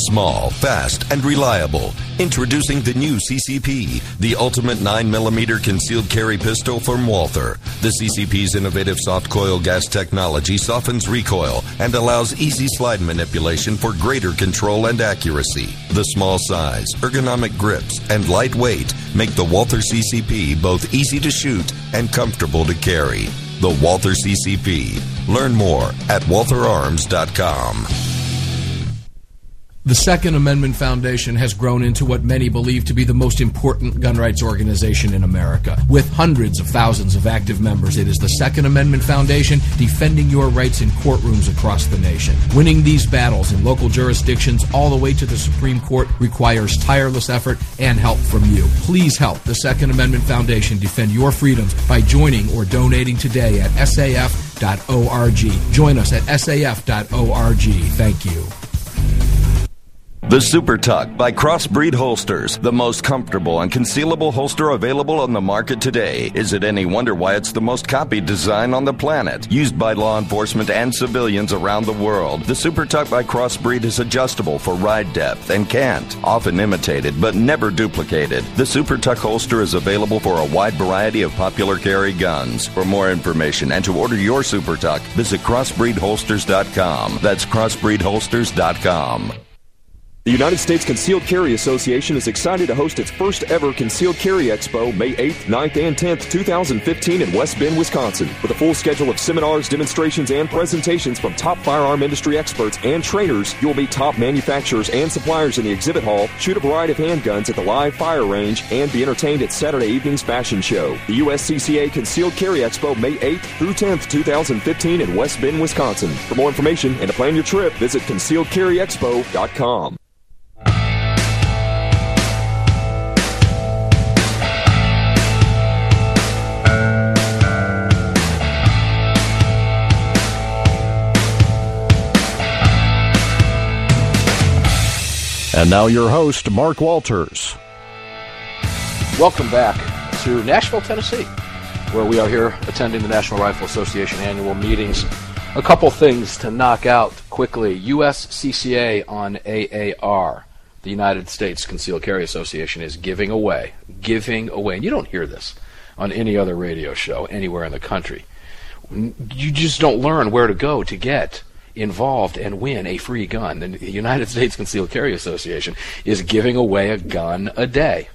Small, fast, and reliable. Introducing the new C C P, the ultimate nine millimeter concealed carry pistol from Walther. The C C P's innovative soft coil gas technology softens recoil and allows easy slide manipulation for greater control and accuracy. The small size, ergonomic grips, and light weight make the Walther C C P both easy to shoot and comfortable to carry. The Walther C C P. Learn more at walther arms dot com. The Second Amendment Foundation has grown into what many believe to be the most important gun rights organization in America. With hundreds of thousands of active members, it is the Second Amendment Foundation defending your rights in courtrooms across the nation. Winning these battles in local jurisdictions all the way to the Supreme Court requires tireless effort and help from you. Please help the Second Amendment Foundation defend your freedoms by joining or donating today at S A F dot org. Join us at S A F dot org. Thank you. The Super Tuck by Crossbreed Holsters, the most comfortable and concealable holster available on the market today. Is it any wonder why it's the most copied design on the planet? Used by law enforcement and civilians around the world, the Super Tuck by Crossbreed is adjustable for ride depth and cant, often imitated but never duplicated. The Super Tuck holster is available for a wide variety of popular carry guns. For more information and to order your Super Tuck, visit crossbreed holsters dot com. That's crossbreed holsters dot com. The United States Concealed Carry Association is excited to host its first ever Concealed Carry Expo May eighth, ninth, and tenth, twenty fifteen in West Bend, Wisconsin. With a full schedule of seminars, demonstrations, and presentations from top firearm industry experts and trainers, you will meet top manufacturers and suppliers in the exhibit hall, shoot a variety of handguns at the live fire range, and be entertained at Saturday evening's fashion show. The U S C C A Concealed Carry Expo May eighth through tenth, twenty fifteen in West Bend, Wisconsin. For more information and to plan your trip, visit concealed carry expo dot com. And now your host, Mark Walters. Welcome back to Nashville, Tennessee, where we are here attending the National Rifle Association annual meetings. A couple things to knock out quickly. U S C C A on A A R, the United States Concealed Carry Association, is giving away, giving away, and you don't hear this on any other radio show anywhere in the country. You just don't learn where to go to get involved and win a free gun. The United States Concealed Carry Association is giving away a gun a day.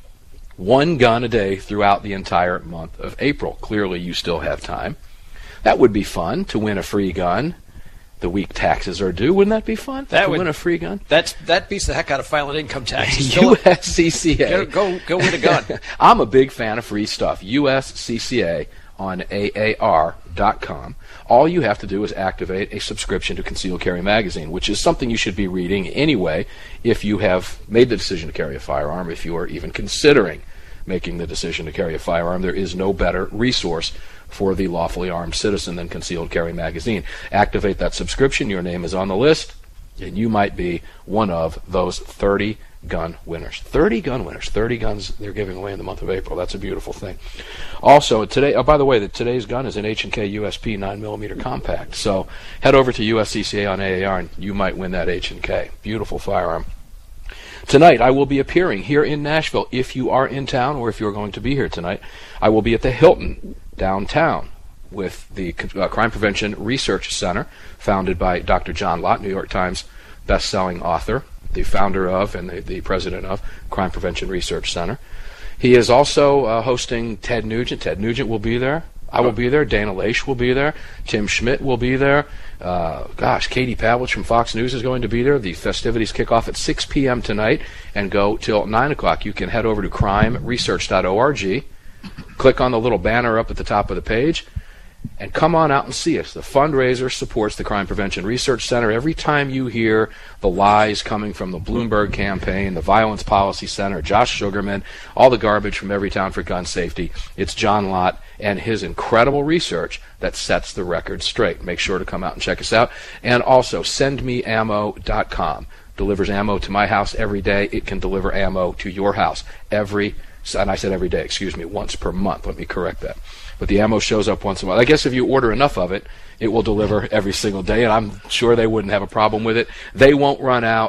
One gun a day throughout the entire month of April. Clearly, you still have time. That would be fun, to win a free gun the week taxes are due. Wouldn't that be fun? That to would win a free gun? That's that beats the heck out of filing income taxes. U S C C A. Go, go, go win a gun. I'm a big fan of free stuff. U S C C A on A A R dot com. All you have to do is activate a subscription to Concealed Carry Magazine, which is something you should be reading anyway if you have made the decision to carry a firearm, if you are even considering making the decision to carry a firearm. There is no better resource for the lawfully armed citizen than Concealed Carry Magazine. Activate that subscription. Your name is on the list, and you might be one of those thirty gun winners. thirty gun winners. thirty guns they're giving away in the month of April. That's a beautiful thing. Also, today, oh, by the way, the, today's gun is an H and K U S P nine millimeter compact. So head over to U S C C A on A A R, and you might win that H and K. Beautiful firearm. Tonight, I will be appearing here in Nashville. If you are in town or if you're going to be here tonight, I will be at the Hilton downtown with the uh, Crime Prevention Research Center, founded by Doctor John Lott, New York Times best-selling author, the founder of and the, the president of Crime Prevention Research Center. He is also uh, hosting Ted Nugent. Ted Nugent will be there. I will be there. Dana Loesch will be there. Tim Schmidt will be there. Uh, gosh, Katie Pavlich from Fox News is going to be there. The festivities kick off at six p.m. tonight and go till nine o'clock. You can head over to crime research dot org, click on the little banner up at the top of the page, and come on out and see us. The fundraiser supports the Crime Prevention Research Center. Every time you hear the lies coming from the Bloomberg campaign, the Violence Policy Center, Josh Sugarman, all the garbage from Everytown for Gun Safety, it's John Lott and his incredible research that sets the record straight. Make sure to come out and check us out. And also, send me ammo dot com delivers ammo to my house every day. It can deliver ammo to your house every, and I said every day, excuse me, once per month. Let me correct that. But the ammo shows up once a month. I guess if you order enough of it, it will deliver every single day, and I'm sure they wouldn't have a problem with it. They won't run out.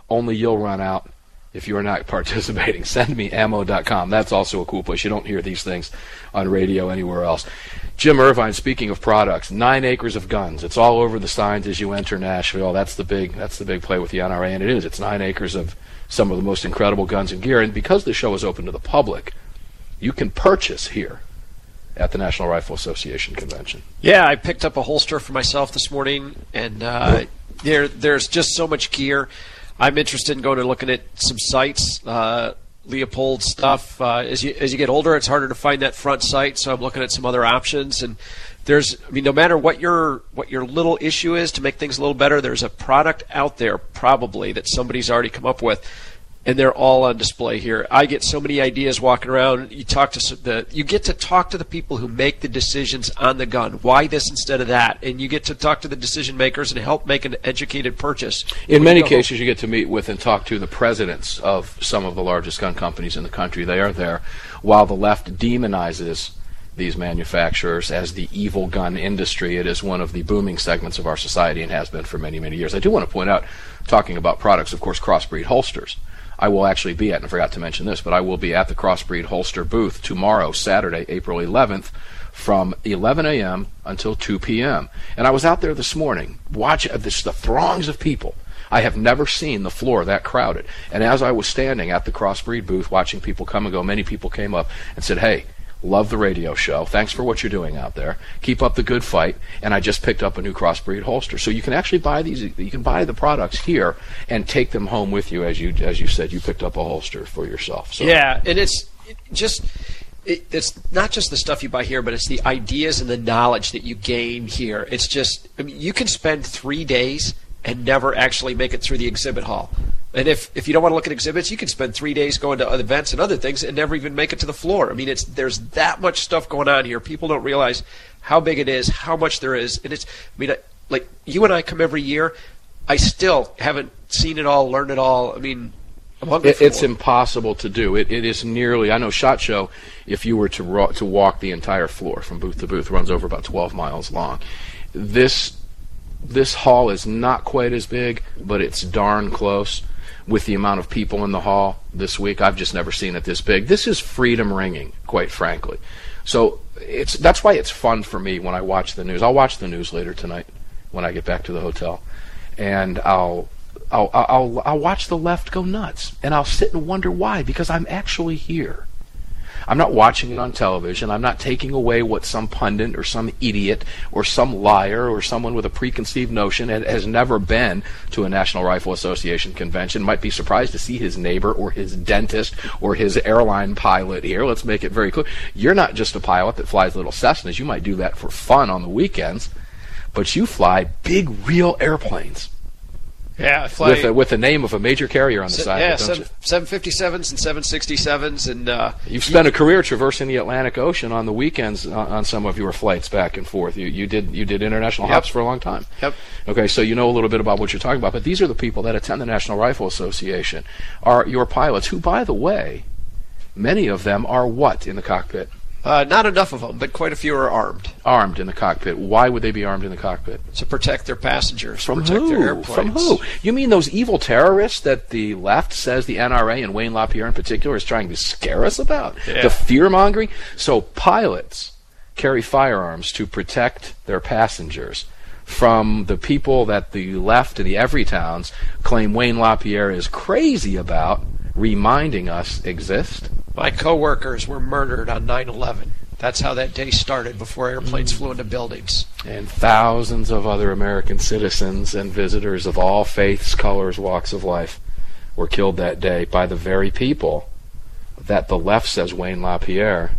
only you'll run out if you are not participating. Send me ammo dot com. That's also a cool place. You don't hear these things on radio anywhere else. Jim Irvine, speaking of products, nine acres of guns. It's all over the signs as you enter Nashville. That's the big that's the big play with the N R A, and it is. It's nine acres of some of the most incredible guns and gear. And because the show is open to the public, you can purchase here at the National Rifle Association convention. Yeah, I picked up a holster for myself this morning, and uh, there there's just so much gear. I'm interested in going and looking at some sights, uh, Leopold stuff. Uh, as you as you get older, it's harder to find that front sight, so I'm looking at some other options. And there's, I mean, no matter what your what your little issue is to make things a little better, there's a product out there probably that somebody's already come up with, and they're all on display here. I get so many ideas walking around. You talk to the, you get to talk to the people who make the decisions on the gun. Why this instead of that? And you get to talk to the decision makers and help make an educated purchase. In many cases, you get to meet with and talk to the presidents of some of the largest gun companies in the country. They are there, while the left demonizes these manufacturers as the evil gun industry. It is one of the booming segments of our society and has been for many, many years. I do want to point out, talking about products, of course, Crossbreed holsters. I will actually be at, and I forgot to mention this, but I will be at the Crossbreed holster booth tomorrow, Saturday, April eleventh, from eleven a.m. until two p.m. And I was out there this morning, watching this, the throngs of people. I have never seen the floor that crowded. And as I was standing at the Crossbreed booth watching people come and go, many people came up and said, "Hey, love the radio show. Thanks for what you're doing out there. Keep up the good fight." And I just picked up a new Crossbreed holster. So you can actually buy these. You can buy the products here and take them home with you. As you as you said, you picked up a holster for yourself. So. Yeah, and it's it just it, it's not just the stuff you buy here, but it's the ideas and the knowledge that you gain here. It's just, I mean, you can spend three days and never actually make it through the exhibit hall. And if, if you don't want to look at exhibits, you can spend three days going to other events and other things and never even make it to the floor. I mean, it's there's that much stuff going on here. People don't realize how big it is, how much there is. And it's, I mean, like you and I come every year. I still haven't seen it all, learned it all. I mean, I'm hungry it, for it's more. impossible to do. It it is nearly. I know SHOT Show, if you were to ro- to walk the entire floor from booth to booth, runs over about twelve miles long. This this hall is not quite as big, but it's darn close. With the amount of people in the hall this week, I've just never seen it this big. This is freedom ringing, quite frankly. So it's that's why it's fun for me when I watch the news. I'll watch the news later tonight when I get back to the hotel, and I'll I'll I'll, I'll watch the left go nuts, and I'll sit and wonder why, because I'm actually here. I'm not watching it on television. I'm not taking away what some pundit or some idiot or some liar or someone with a preconceived notion and has never been to a National Rifle Association convention might be surprised to see his neighbor or his dentist or his airline pilot here. Let's make it very clear. You're not just a pilot that flies little Cessnas. You might do that for fun on the weekends, but you fly big, real airplanes. Yeah, I fly with a, with the name of a major carrier on the se- side. Yeah, of it, don't seven, you? seven fifty-sevens and seven sixty-sevens, and uh, you've spent you, a career traversing the Atlantic Ocean on the weekends on, on some of your flights back and forth. You you did you did international yep. hops for a long time. Yep. Okay, so you know a little bit about what you're talking about. But these are the people that attend the National Rifle Association, are your pilots, who, by the way, many of them are what in the cockpit? Uh, not enough of them, but quite a few are armed. Armed in the cockpit. Why would they be armed in the cockpit? To protect their passengers, from protect who? their airplanes. From who? You mean those evil terrorists that the left says the N R A and Wayne LaPierre in particular is trying to scare us about? Yeah. The fear-mongering? So pilots carry firearms to protect their passengers from the people that the left and the Everytowns claim Wayne LaPierre is crazy about, reminding us exist. My coworkers were murdered on nine eleven. That's how that day started, before airplanes mm. flew into buildings. And thousands of other American citizens and visitors of all faiths, colors, walks of life were killed that day by the very people that the left says Wayne LaPierre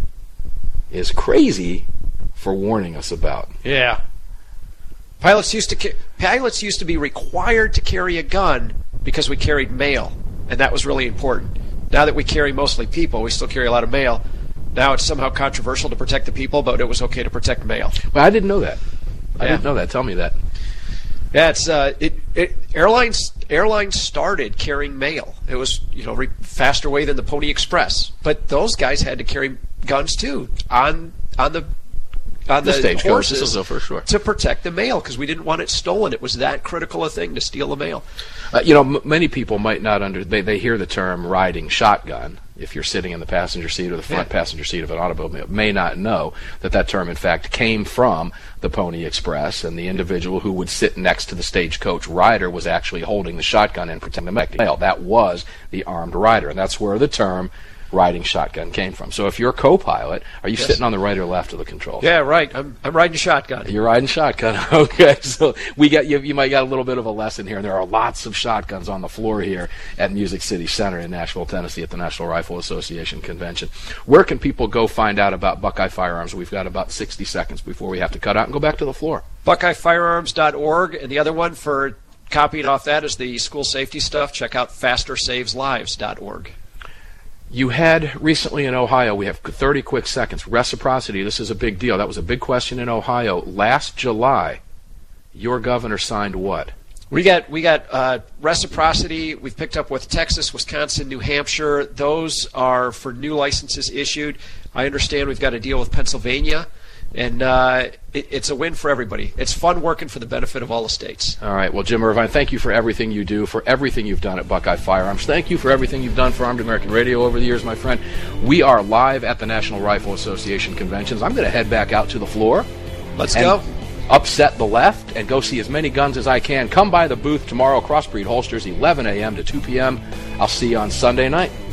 is crazy for warning us about. Yeah. Pilots used to ca- pilots used to be required to carry a gun because we carried mail, and that was really important. Now that we carry mostly people, we still carry a lot of mail. Now it's somehow controversial to protect the people, but it was okay to protect mail. Well, I didn't know that. I yeah. didn't know that. Tell me that. Yeah, it's uh, it, it airlines airlines started carrying mail. It was, you know, re- faster way than the Pony Express, but those guys had to carry guns too on on the on the, the, stagecoach. horses This is for sure. to protect the mail because we didn't want it stolen. It was that critical a thing to steal the mail. Uh, you know, m- many people might not under they, they hear the term riding shotgun. If you're sitting in the passenger seat or the front Yeah. passenger seat of an automobile, may not know that that term, in fact, came from the Pony Express, and the individual who would sit next to the stagecoach rider was actually holding the shotgun and protecting the mail. That was the armed rider, and that's where the term riding shotgun came from. So if you're a co-pilot, are you Yes. sitting on the right or left of the controls? Yeah, right. I'm I'm riding shotgun. You're riding shotgun. Okay, so we got you. You might got a little bit of a lesson here. And there are lots of shotguns on the floor here at Music City Center in Nashville, Tennessee, at the National Rifle Association convention. Where can people go find out about Buckeye Firearms? We've got about sixty seconds before we have to cut out and go back to the floor. Buckeye Firearms dot org, and the other one for copying off that is the school safety stuff. Check out faster saves lives dot org. You had recently in Ohio, we have thirty quick seconds, reciprocity. This is a big deal. That was a big question in Ohio. Last July, your governor signed what? We got we got uh, reciprocity. We've picked up with Texas, Wisconsin, New Hampshire. Those are for new licenses issued. I understand we've got a deal with Pennsylvania, and uh, it, it's a win for everybody. It's fun working for the benefit of all the states. All right. Well, Jim Irvine, thank you for everything you do, for everything you've done at Buckeye Firearms. Thank you for everything you've done for Armed American Radio over the years, my friend. We are live at the National Rifle Association conventions. I'm going to head back out to the floor. Let's and go. Upset the left and go see as many guns as I can. Come by the booth tomorrow, Crossbreed Holsters, eleven a.m. to two p.m. I'll see you on Sunday night.